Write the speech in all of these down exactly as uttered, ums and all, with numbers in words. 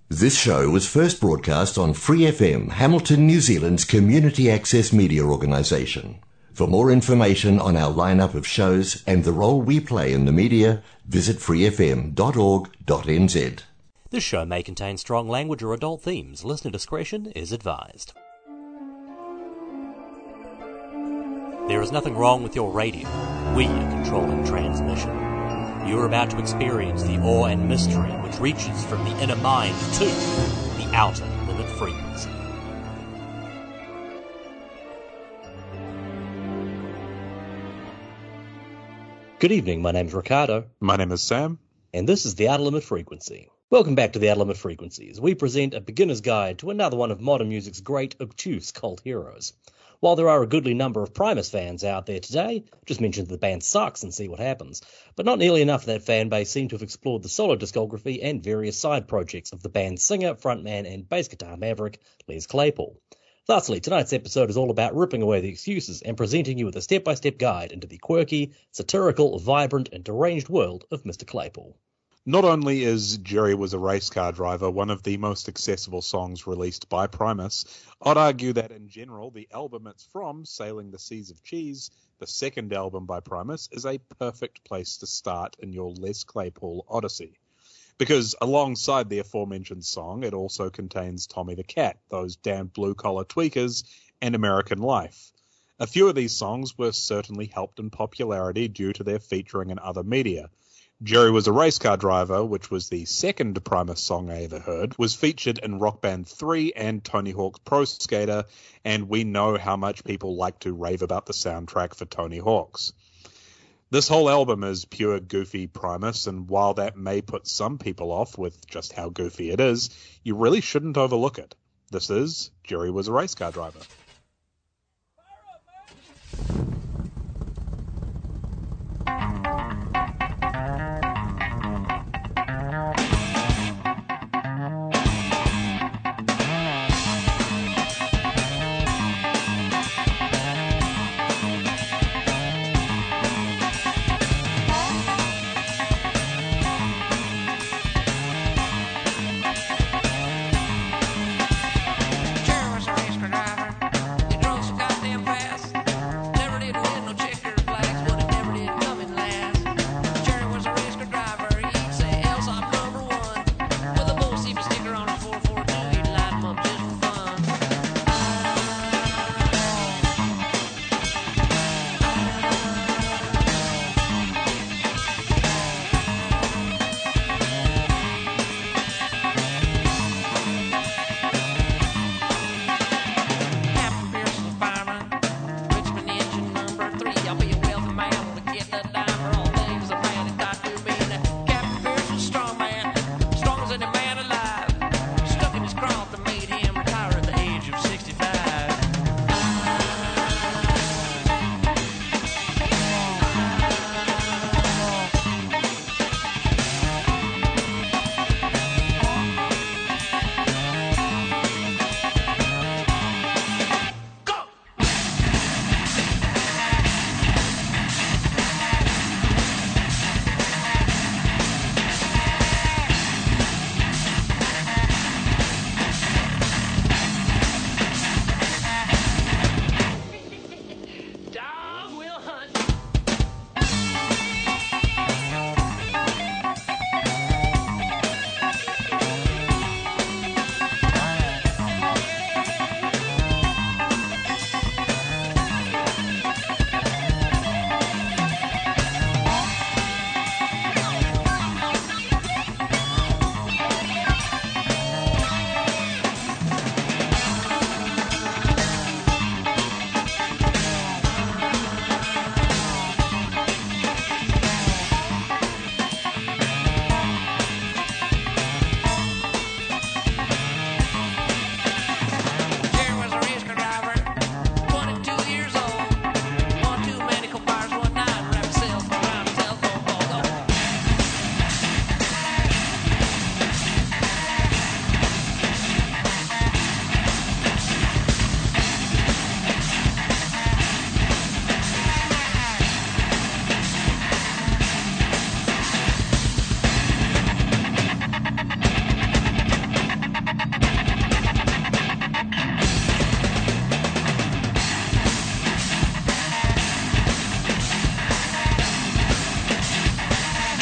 This show was first broadcast on Free F M, Hamilton, New Zealand's community access media organisation. For more information on our lineup of shows and the role we play in the media, visit free f m dot org dot n z. This show may contain strong language or adult themes. Listener discretion is advised. There is nothing wrong with your radio. We are controlling transmission. You are about to experience the awe and mystery which reaches from the inner mind to the outer limit frequency. Good evening, my name is Ricardo. My name is Sam. And this is the Outer Limit Frequency. Welcome back to the Outer Limit Frequencies. We present a beginner's guide to another one of modern music's great obtuse cult heroes. While there are a goodly number of Primus fans out there today, just mention that the band sucks and see what happens. But not nearly enough of that fan base seem to have explored the solo discography and various side projects of the band's singer, frontman, and bass guitar maverick, Les Claypool. Thusly, tonight's episode is all about ripping away the excuses and presenting you with a step-by-step guide into the quirky, satirical, vibrant, and deranged world of Mister Claypool. Not only is Jerry Was a Race Car Driver one of the most accessible songs released by Primus, I'd argue that in general the album it's from, Sailing the Seas of Cheese, the second album by Primus, is a perfect place to start in your Les Claypool odyssey. Because alongside the aforementioned song, it also contains Tommy the Cat, Those Damned Blue-Collar Tweakers, and American Life. A few of these songs were certainly helped in popularity due to their featuring in other media. Jerry Was a Race Car Driver, which was the second Primus song I ever heard, was featured in Rock Band three and Tony Hawk's Pro Skater, and we know how much people like to rave about the soundtrack for Tony Hawk's. This whole album is pure goofy Primus, and while that may put some people off with just how goofy it is, you really shouldn't overlook it. This is Jerry Was a Race Car Driver. Jerry was a race car driver.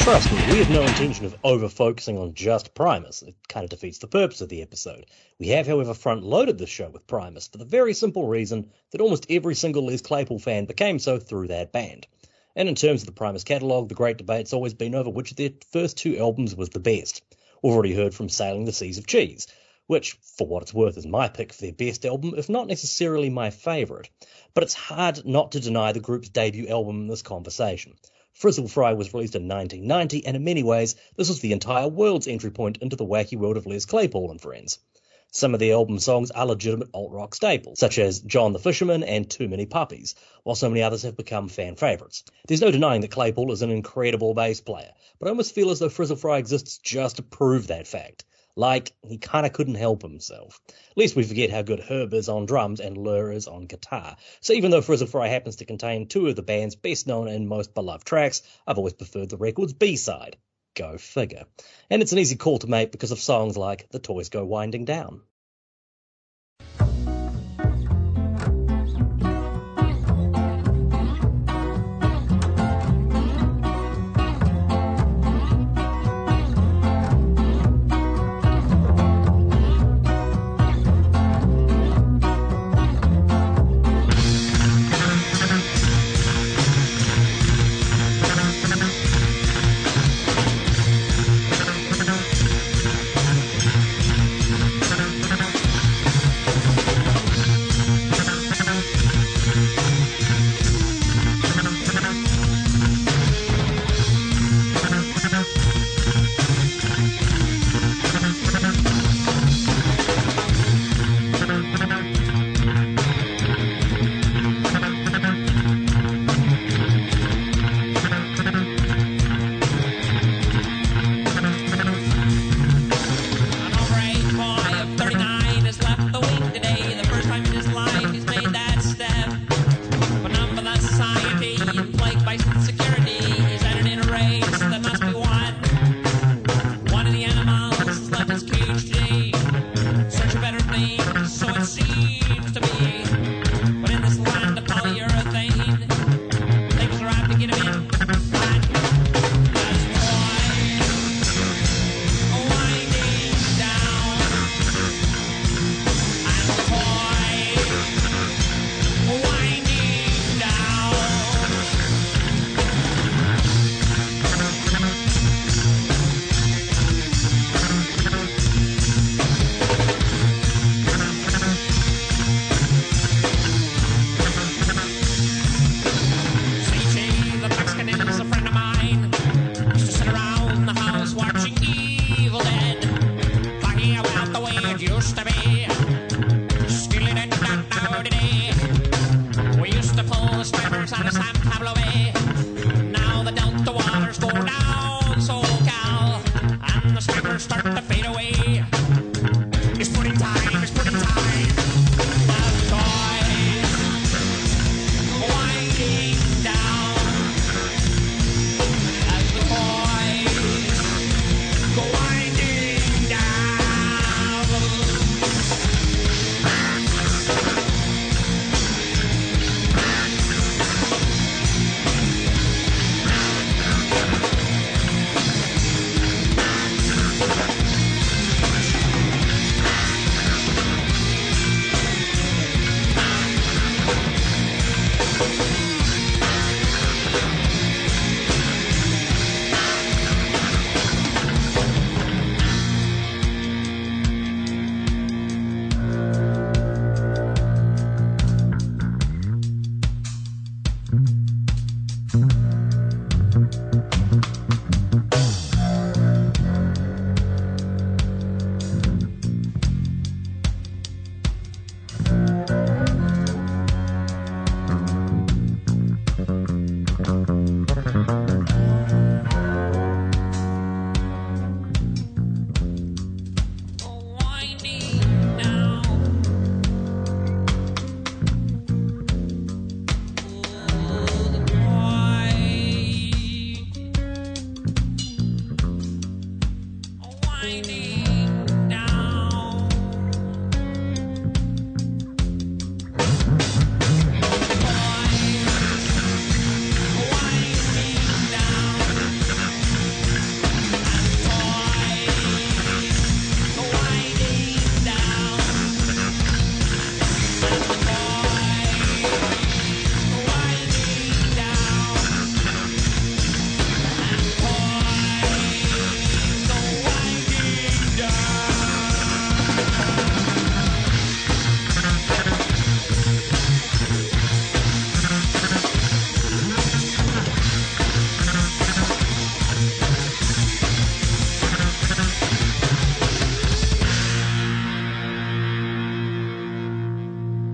Trust me, we have no intention of over-focusing on just Primus. It kind of defeats the purpose of the episode. We have, however, front-loaded the show with Primus for the very simple reason that almost every single Les Claypool fan became so through that band. And in terms of the Primus catalogue, the great debate's always been over which of their first two albums was the best. We've already heard from Sailing the Seas of Cheese, which, for what it's worth, is my pick for their best album, if not necessarily my favourite. But it's hard not to deny the group's debut album in this conversation. Frizzle Fry was released in nineteen ninety, and in many ways, this was the entire world's entry point into the wacky world of Les Claypool and Friends. Some of the album songs are legitimate alt-rock staples, such as John the Fisherman and Too Many Puppies, while so many others have become fan favourites. There's no denying that Claypool is an incredible bass player, but I almost feel as though Frizzle Fry exists just to prove that fact. Like, he kind of couldn't help himself. Lest we forget how good Herb is on drums and Lur is on guitar. So even though Frizzle Fry happens to contain two of the band's best known and most beloved tracks, I've always preferred the record's B-side. Go figure. And it's an easy call to make because of songs like The Toys Go Winding Down.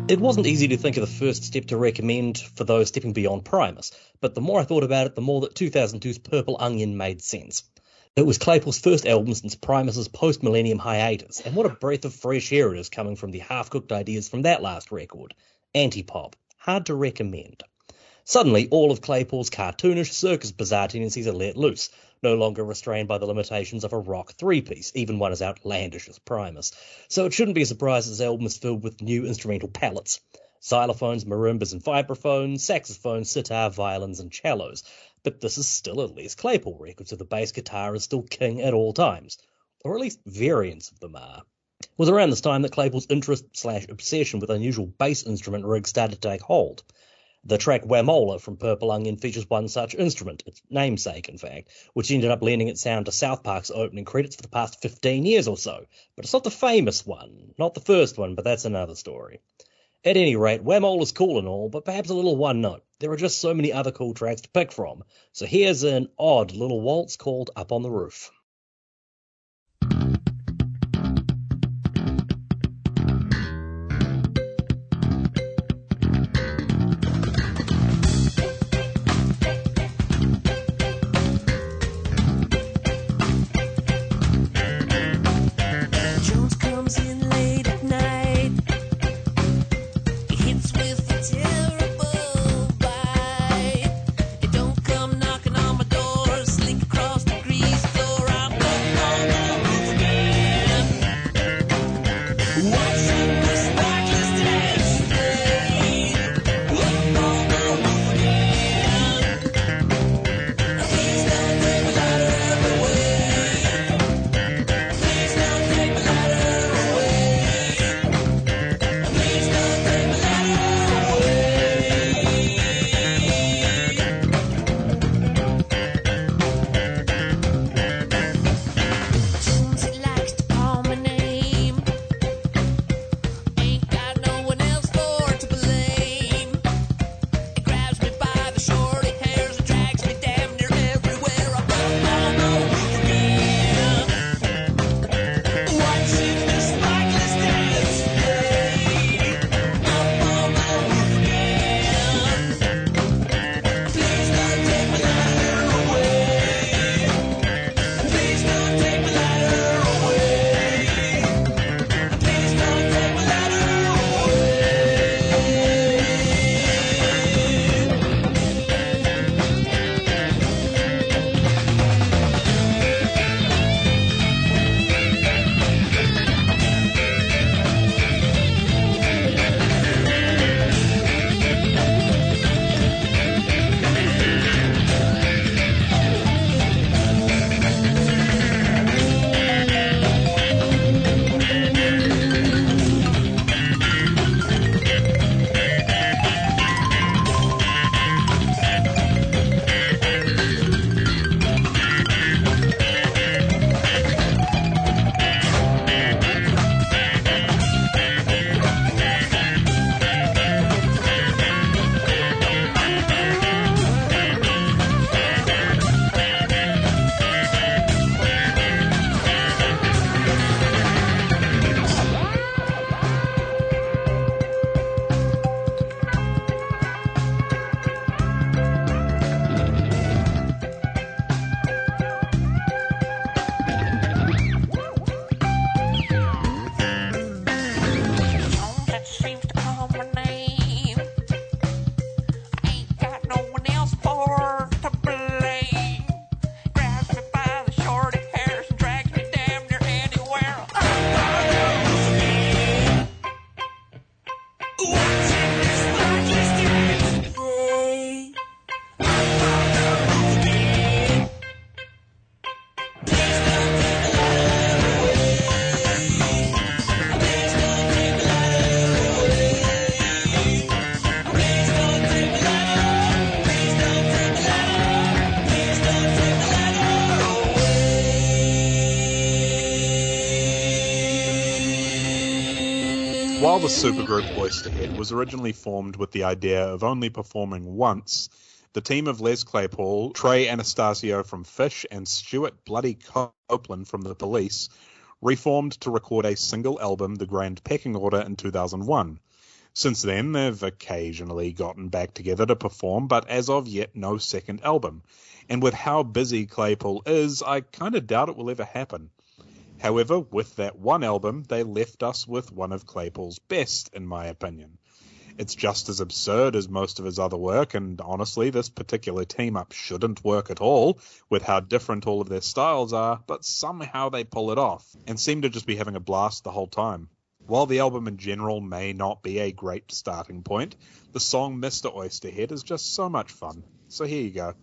It wasn't easy to think of the first step to recommend for those stepping beyond Primus, but the more I thought about it, the more that two thousand two's Purple Onion made sense. It was Claypool's first album since Primus's post-millennium hiatus, and what a breath of fresh air it is coming from the half-cooked ideas from that last record. Anti-pop. Hard to recommend. Suddenly, all of Claypool's cartoonish circus bizarre tendencies are let loose, no longer restrained by the limitations of a rock three-piece, even one as outlandish as Primus. So it shouldn't be a surprise that this album is filled with new instrumental palettes. Xylophones, marimbas and vibraphones, saxophones, sitar, violins and cellos. But this is still a Les Claypool record, so the bass guitar is still king at all times. Or at least variants of them are. It was around this time that Claypool's interest slash obsession with unusual bass instrument rigs started to take hold. The track Wamola from Purple Onion features one such instrument, its namesake in fact, which ended up lending its sound to South Park's opening credits for the past fifteen years or so. But it's not the famous one, not the first one, but that's another story. At any rate, Whamola's cool and all, but perhaps a little one note. There are just so many other cool tracks to pick from. So here's an odd little waltz called Up on the Roof. While the supergroup Oysterhead was originally formed with the idea of only performing once, the team of Les Claypool, Trey Anastasio from Fish, and Stuart Bloody Copeland from The Police reformed to record a single album, The Grand Pecking Order, in two thousand one. Since then, they've occasionally gotten back together to perform, but as of yet, no second album. And with how busy Claypool is, I kind of doubt it will ever happen. However, with that one album, they left us with one of Claypool's best, in my opinion. It's just as absurd as most of his other work, and honestly, this particular team-up shouldn't work at all, with how different all of their styles are, but somehow they pull it off, and seem to just be having a blast the whole time. While the album in general may not be a great starting point, the song Mister Oysterhead is just so much fun. So here you go.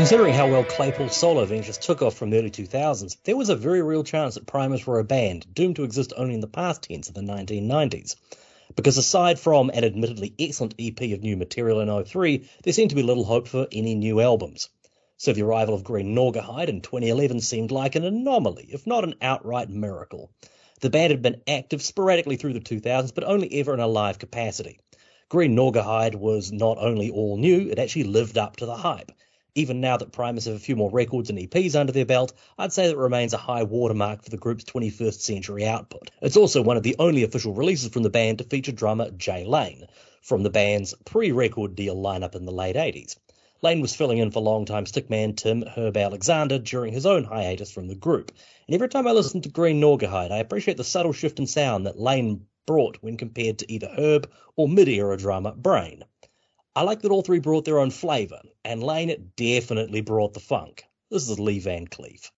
Considering how well Claypool's solo ventures took off from the early two thousands, there was a very real chance that Primus were a band doomed to exist only in the past tense of the nineteen nineties. Because aside from an admittedly excellent E P of new material in oh three, there seemed to be little hope for any new albums. So the arrival of Green Naugahyde in twenty eleven seemed like an anomaly, if not an outright miracle. The band had been active sporadically through the two thousands, but only ever in a live capacity. Green Naugahyde was not only all new, it actually lived up to the hype. Even now that Primus have a few more records and E Ps under their belt, I'd say that it remains a high watermark for the group's twenty-first century output. It's also one of the only official releases from the band to feature drummer Jay Lane, from the band's pre-record deal lineup in the late eighties. Lane was filling in for longtime stickman Tim Herb Alexander during his own hiatus from the group, and every time I listen to Green Naugahyde, I appreciate the subtle shift in sound that Lane brought when compared to either Herb or mid-era drummer Brain. I like that all three brought their own flavour, and Lane definitely brought the funk. This is Lee Van Cleef.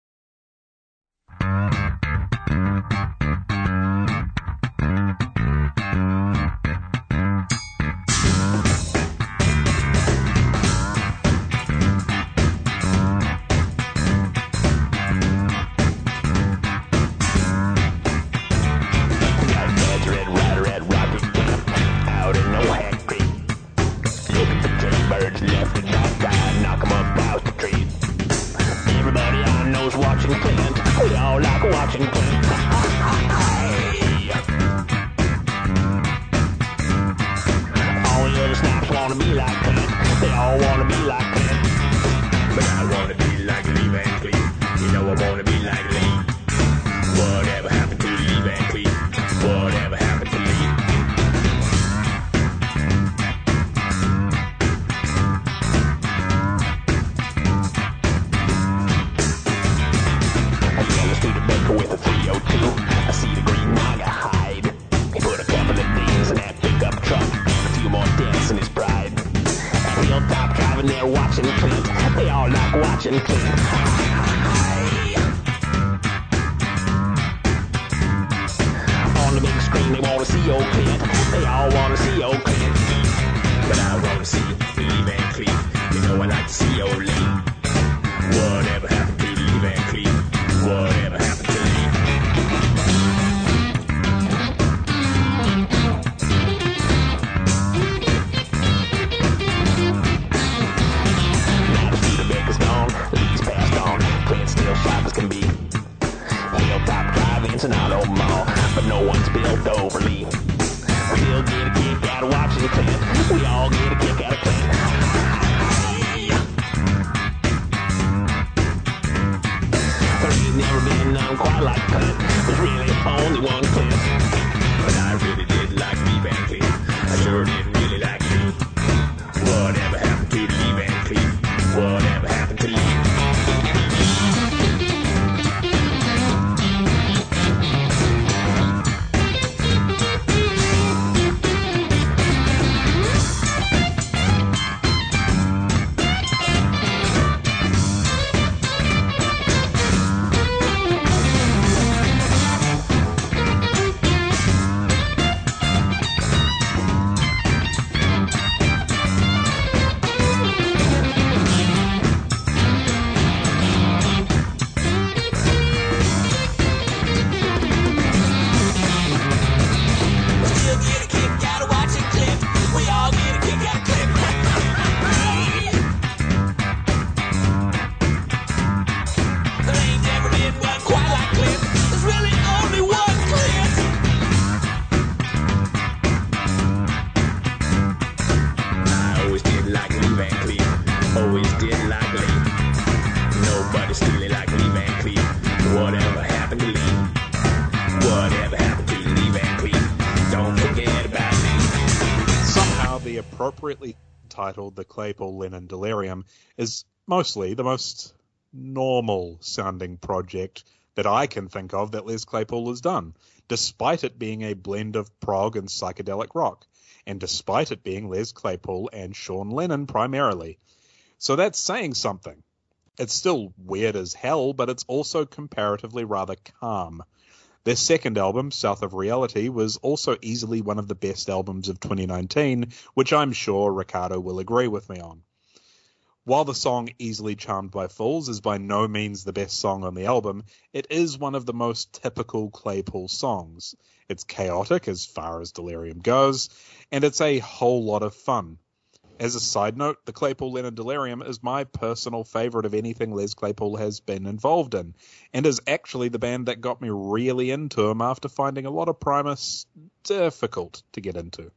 Appropriately titled The Claypool Lennon Delirium is mostly the most normal sounding project that I can think of that Les Claypool has done, despite it being a blend of prog and psychedelic rock, and despite it being Les Claypool and Sean Lennon primarily. So that's saying something. It's still weird as hell, but it's also comparatively rather calm. Their second album, South of Reality, was also easily one of the best albums of twenty nineteen, which I'm sure Ricardo will agree with me on. While the song Easily Charmed by Fools is by no means the best song on the album, it is one of the most typical Claypool songs. It's chaotic as far as Delirium goes, and it's a whole lot of fun. As a side note, the Claypool Lennon Delirium is my personal favourite of anything Les Claypool has been involved in, and is actually the band that got me really into him after finding a lot of Primus difficult to get into.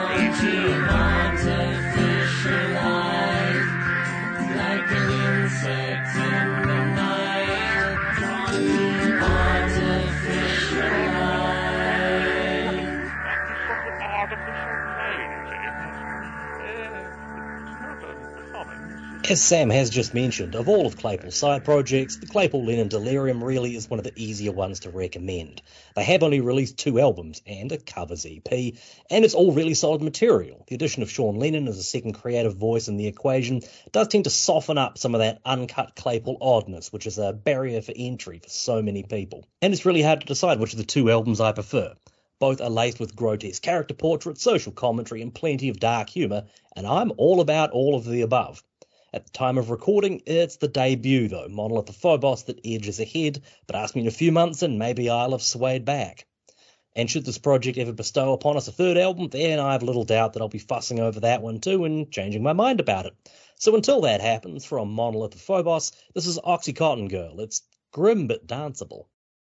As Sam has just mentioned, of all of Claypool's side projects, the Claypool Lennon Delirium really is one of the easier ones to recommend. They have only released two albums and a covers E P, and it's all really solid material. The addition of Sean Lennon as a second creative voice in the equation does tend to soften up some of that uncut Claypool oddness, which is a barrier for entry for so many people. And it's really hard to decide which of the two albums I prefer. Both are laced with grotesque character portraits, social commentary, and plenty of dark humour, and I'm all about all of the above. At the time of recording, it's the debut, though, Monolith of Phobos, that edges ahead, but ask me in a few months and maybe I'll have swayed back. And should this project ever bestow upon us a third album, then I have little doubt that I'll be fussing over that one too and changing my mind about it. So until that happens, from Monolith of Phobos, this is Oxycontin Girl. It's grim but danceable.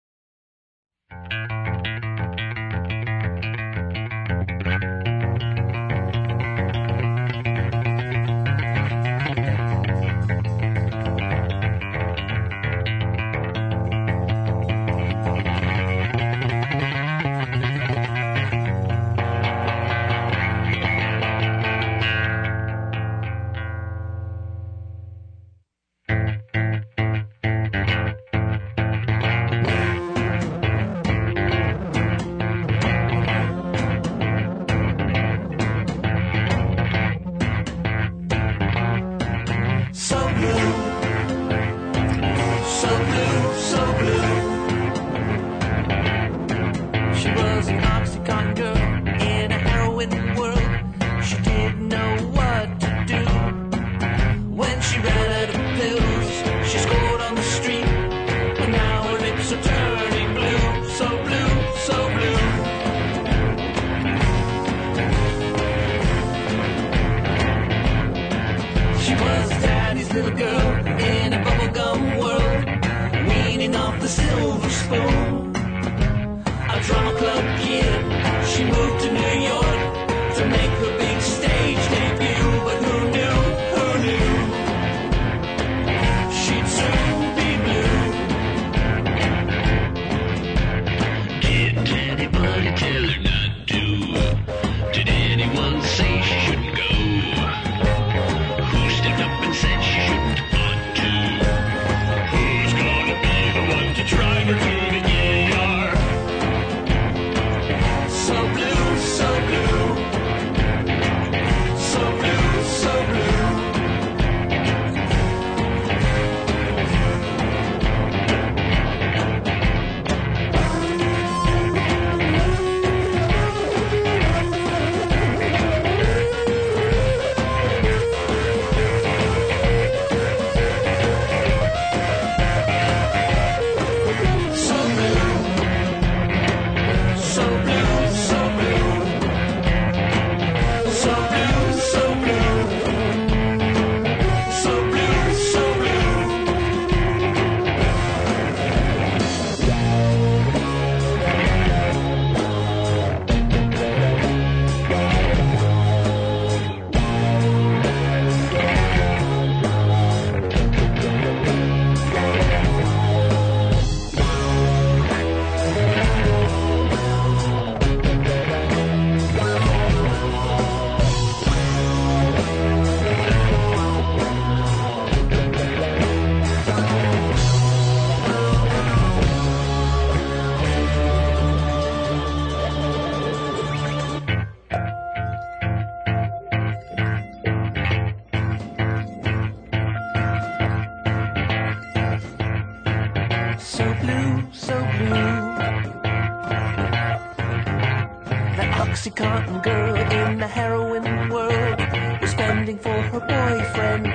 Oxycontin girl in the heroin world was spending for her boyfriend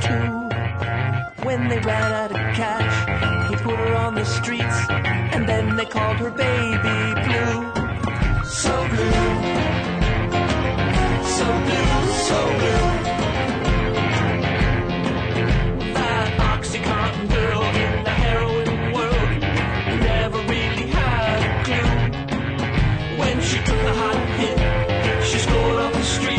too. When they ran out of cash, he put her on the streets, and then they called her Baby Blue. So blue, so blue, so blue. That Oxycontin girl in the heroin world never really had a clue. When she took the hot hit, she scored off the street.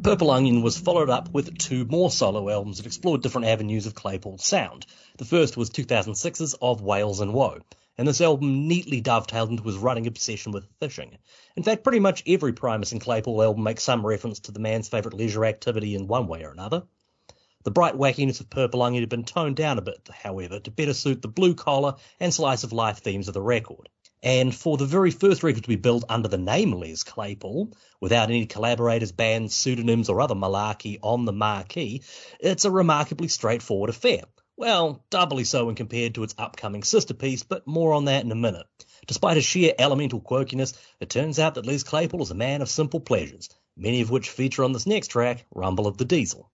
Purple Onion was followed up with two more solo albums that explored different avenues of Claypool's sound. The first was two thousand six's Of Whales and Woe, and this album neatly dovetailed into his running obsession with fishing. In fact, pretty much every Primus and Claypool album makes some reference to the man's favourite leisure activity in one way or another. The bright wackiness of Purple Onion had been toned down a bit, however, to better suit the blue-collar and slice-of-life themes of the record. And for the very first record to be built under the name Les Claypool, without any collaborators, bands, pseudonyms or other malarkey on the marquee, it's a remarkably straightforward affair. Well, doubly so when compared to its upcoming sister piece, but more on that in a minute. Despite his sheer elemental quirkiness, it turns out that Les Claypool is a man of simple pleasures, many of which feature on this next track, Rumble of the Diesel.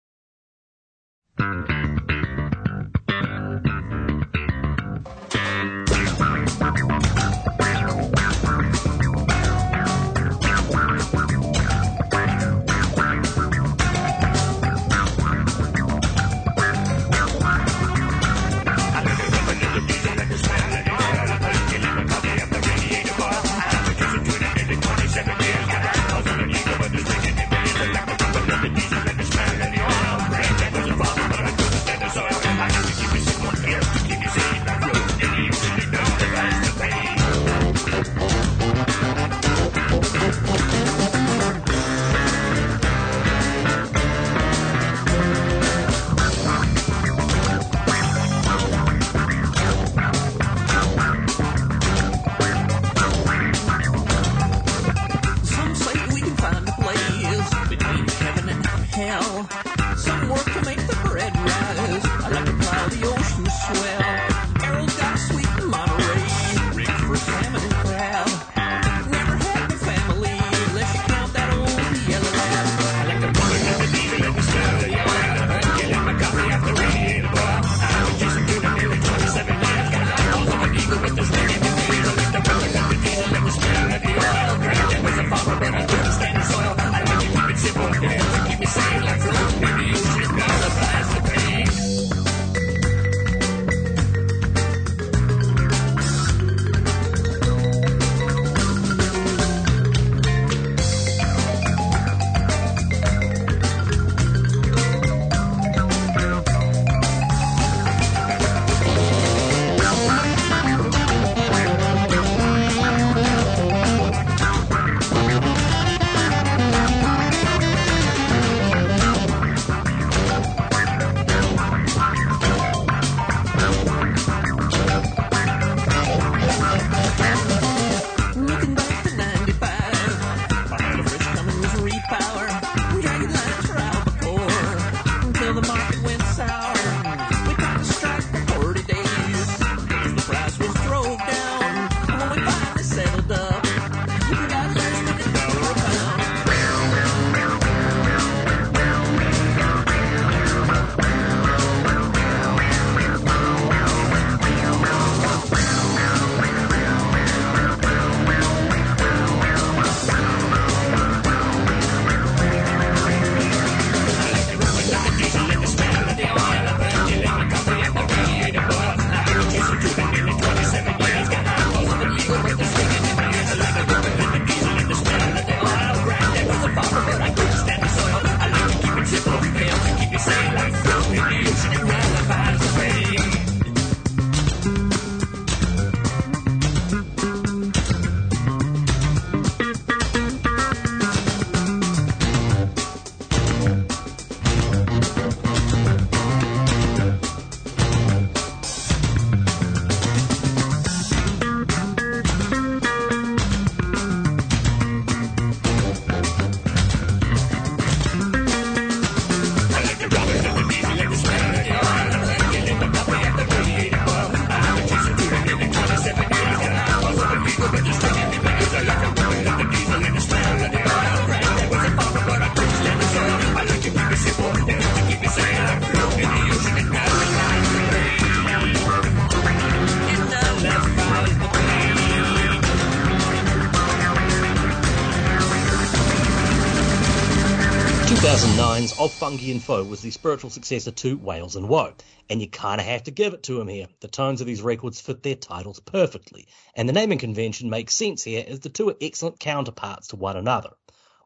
two thousand nine's Of Funky and Foe was the spiritual successor to Whales and Woe, and you kind of have to give it to him here. The tones of these records fit their titles perfectly, and the naming convention makes sense here as the two are excellent counterparts to one another.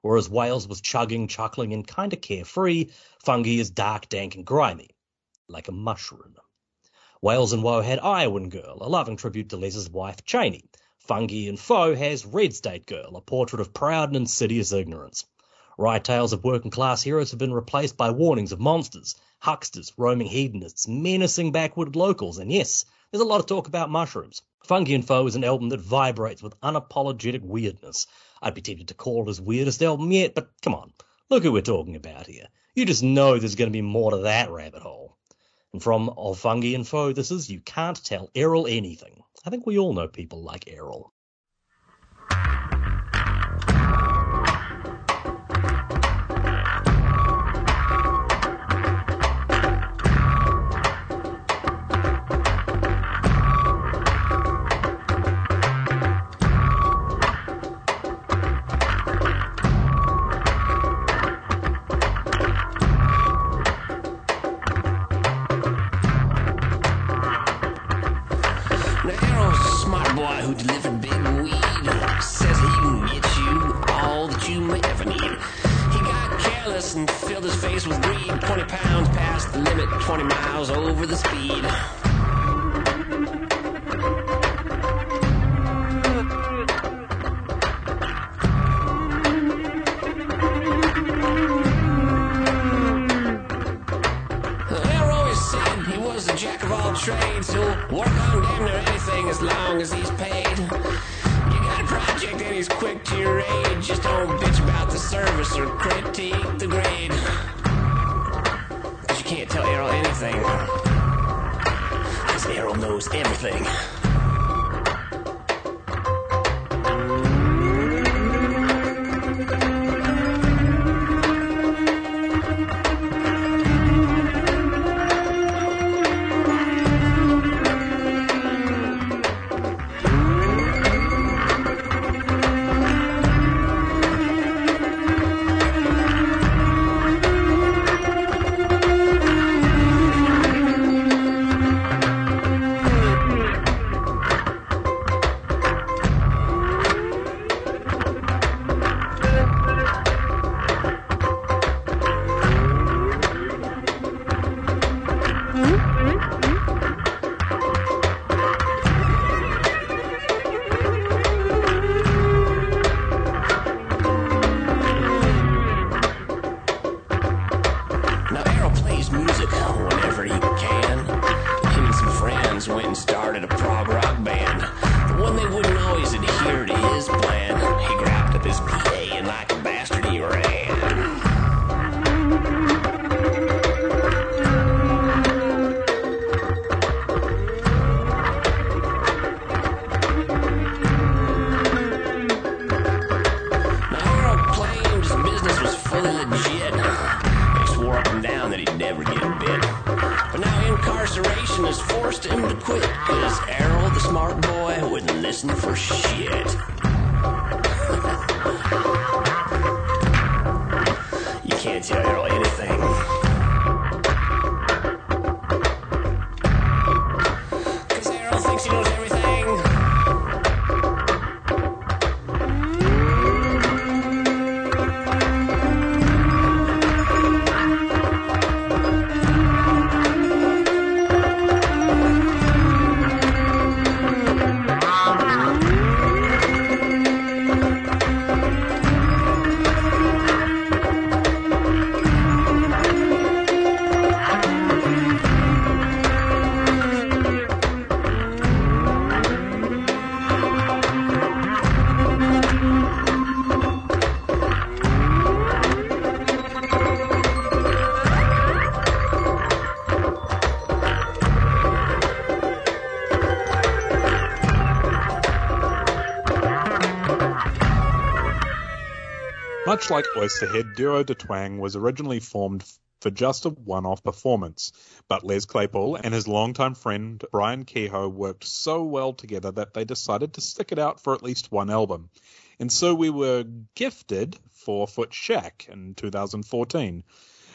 Whereas Wales was chugging, chuckling, and kinda carefree, Fungi is dark, dank, and grimy, like a mushroom. Wales and Woe had Iowan Girl, a loving tribute to Les's wife Cheney. Fungi and Foe has Red State Girl, a portrait of proud and insidious ignorance. Riot tales of working-class heroes have been replaced by warnings of monsters, hucksters, roaming hedonists, menacing backward locals, and yes, there's a lot of talk about mushrooms. Fungi and Foe is an album that vibrates with unapologetic weirdness. I'd be tempted to call it his weirdest album yet, but come on, look who we're talking about here. You just know there's going to be more to that rabbit hole. And from Of Fungi and Foe, this is You Can't Tell Errol Anything. I think we all know people like Errol. Who delivered big weed, says he can get you all that you may ever need. He got careless and filled his face with greed, twenty pounds past the limit, twenty miles over the speed. Jack of all trades, he'll work on damn near anything as long as he's paid. You got a project and he's quick to your aid, just don't bitch about the service or critique the grade. Cause you can't tell Errol anything, cause Errol knows everything. Much like Oysterhead, Duo de Twang was originally formed for just a one-off performance, but Les Claypool and his longtime friend Brian Kehoe worked so well together that they decided to stick it out for at least one album. And so we were gifted Four Foot Shack in two thousand fourteen.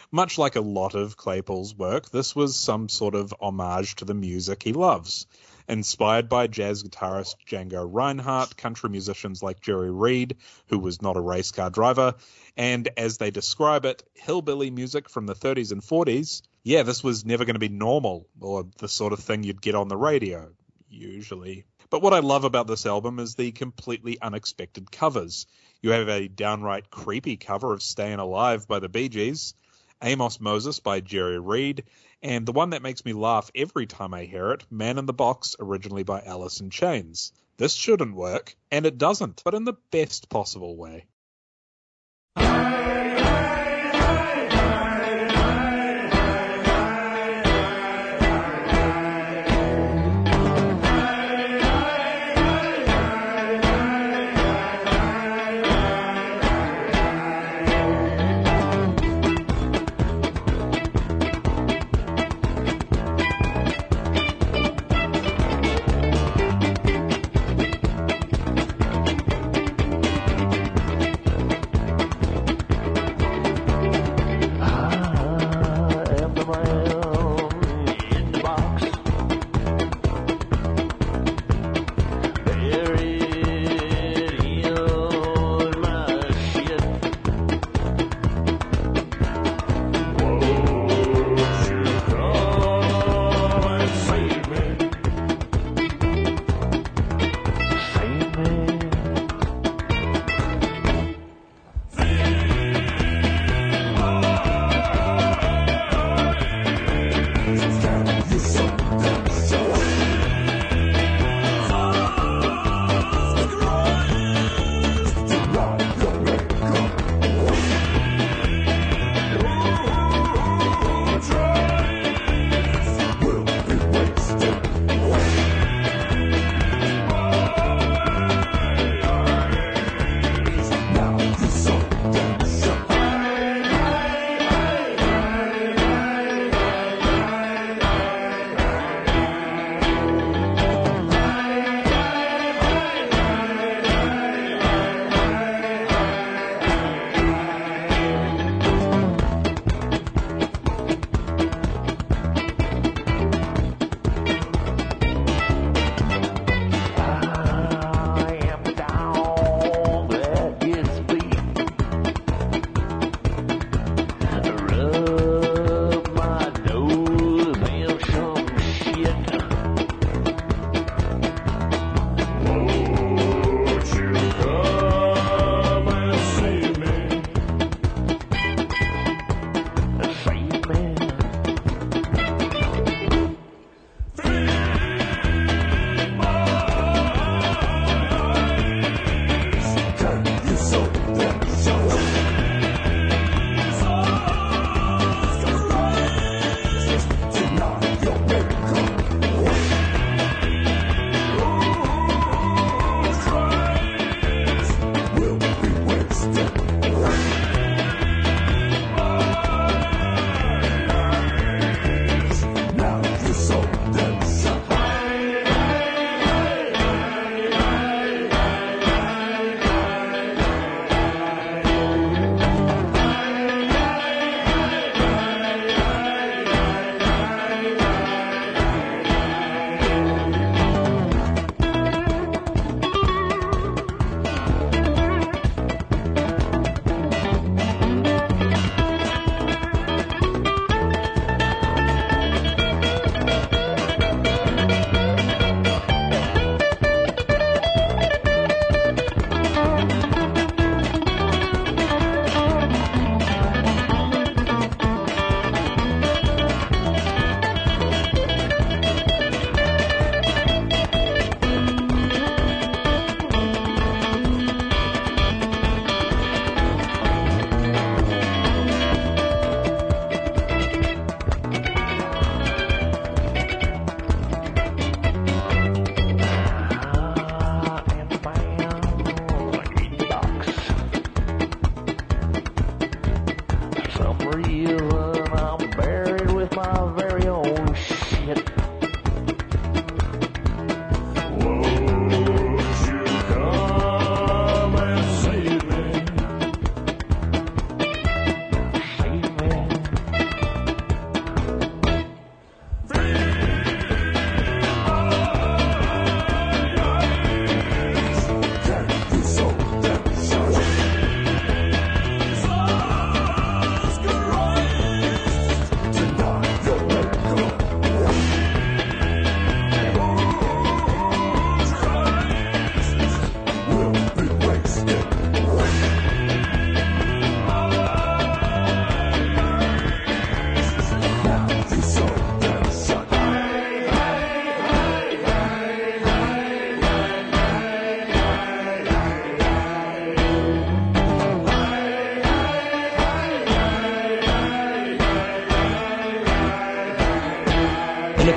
Much like a lot of Claypool's work, this was some sort of homage to the music he loves. Inspired by jazz guitarist Django Reinhardt, country musicians like Jerry Reed, who was not a race car driver, and, as they describe it, hillbilly music from the thirties and forties, yeah, this was never going to be normal, or the sort of thing you'd get on the radio, usually. But what I love about this album is the completely unexpected covers. You have a downright creepy cover of Stayin' Alive by the Bee Gees, Amos Moses by Jerry Reed, and the one that makes me laugh every time I hear it, Man in the Box, originally by Alice in Chains. This shouldn't work, and it doesn't, but in the best possible way.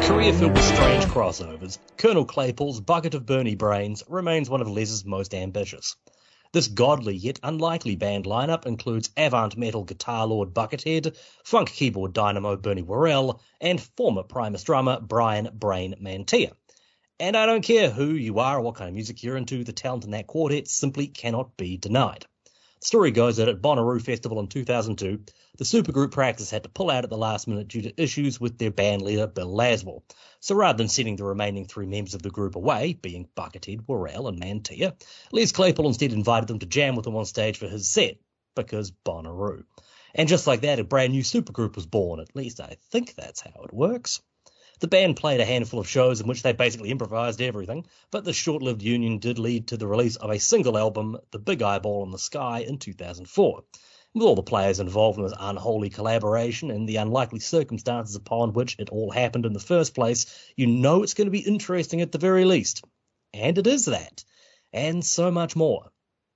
Career filled with strange crossovers, Colonel Claypool's bucket of Bernie brains remains one of Les's most ambitious. This godly yet unlikely band lineup includes avant metal guitar lord Buckethead, funk keyboard dynamo Bernie Worrell, and former Primus drummer Brian Brain Mantilla. And I don't care who you are or what kind of music you're into, the talent in that quartet simply cannot be denied. The story goes that at Bonnaroo Festival in two thousand two, the supergroup Praxis had to pull out at the last minute due to issues with their band leader Bill Laswell. So rather than sending the remaining three members of the group away, being Buckethead, Worrell and Mantilla, Les Claypool instead invited them to jam with him on stage for his set, because Bonnaroo. And just like that, a brand new supergroup was born. At least I think that's how it works. The band played a handful of shows in which they basically improvised everything, but the short-lived union did lead to the release of a single album, The Big Eyeball in the Sky, in two thousand four. With all the players involved in this unholy collaboration and the unlikely circumstances upon which it all happened in the first place, you know it's going to be interesting at the very least. And it is that. And so much more.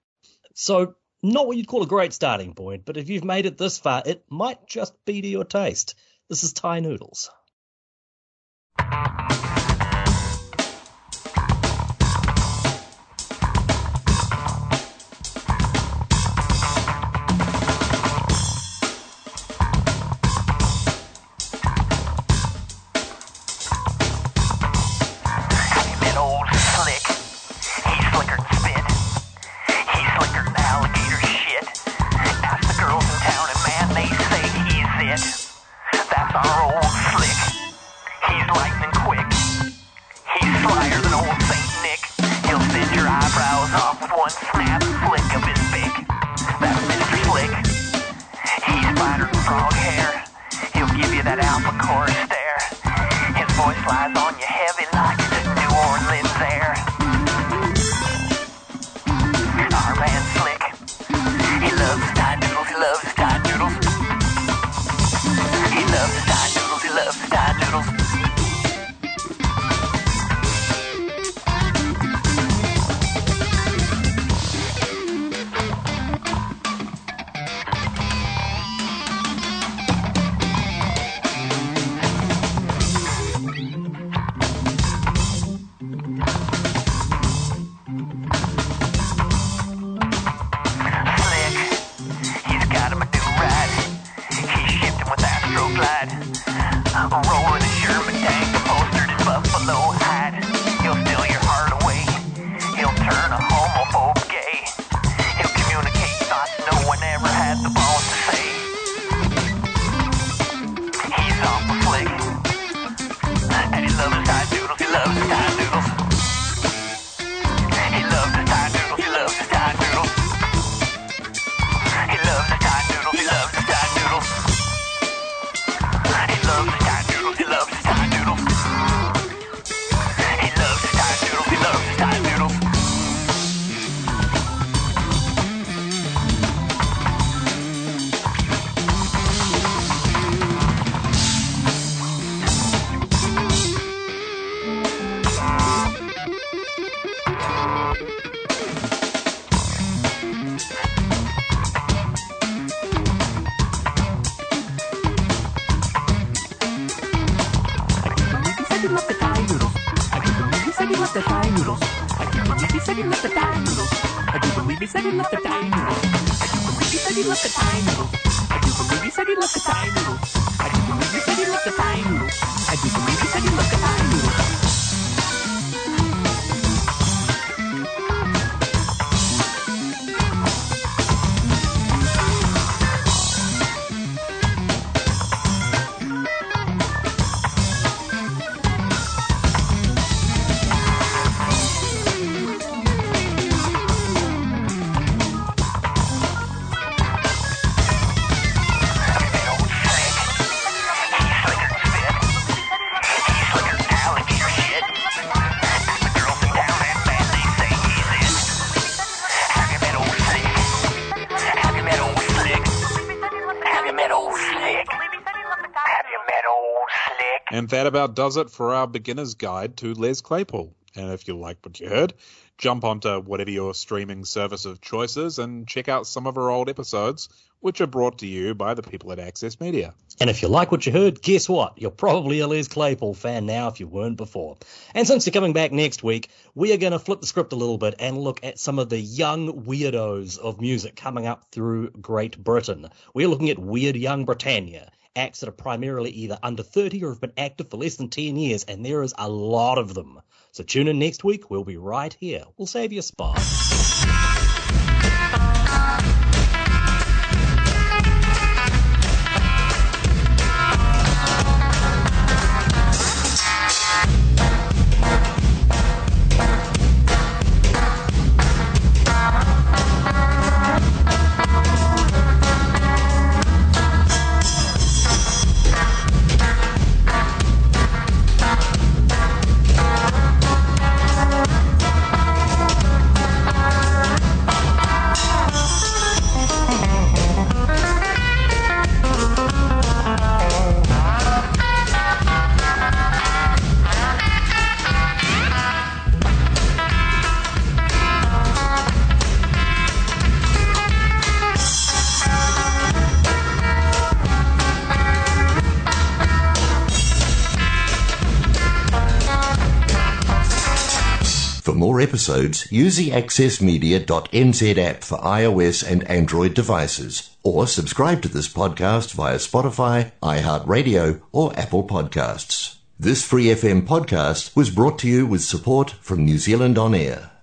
So, not what you'd call a great starting point, but if you've made it this far, it might just be to your taste. This is Thai Noodles. And that about does it for our beginner's guide to Les Claypool. And if you like what you heard, jump onto whatever your streaming service of choice is and check out some of our old episodes, which are brought to you by the people at Access Media. And if you like what you heard, guess what? You're probably a Les Claypool fan now if you weren't before. And since you're coming back next week, we are going to flip the script a little bit and look at some of the young weirdos of music coming up through Great Britain. We're looking at Weird Young Britannia, acts that are primarily either under thirty or have been active for less than ten years, and there is a lot of them. So tune in next week. We'll be right here. We'll save you a spot. For more episodes, use the access media dot n z app for iOS and Android devices, or subscribe to this podcast via Spotify, iHeartRadio, or Apple Podcasts. This Free F M podcast was brought to you with support from New Zealand On Air.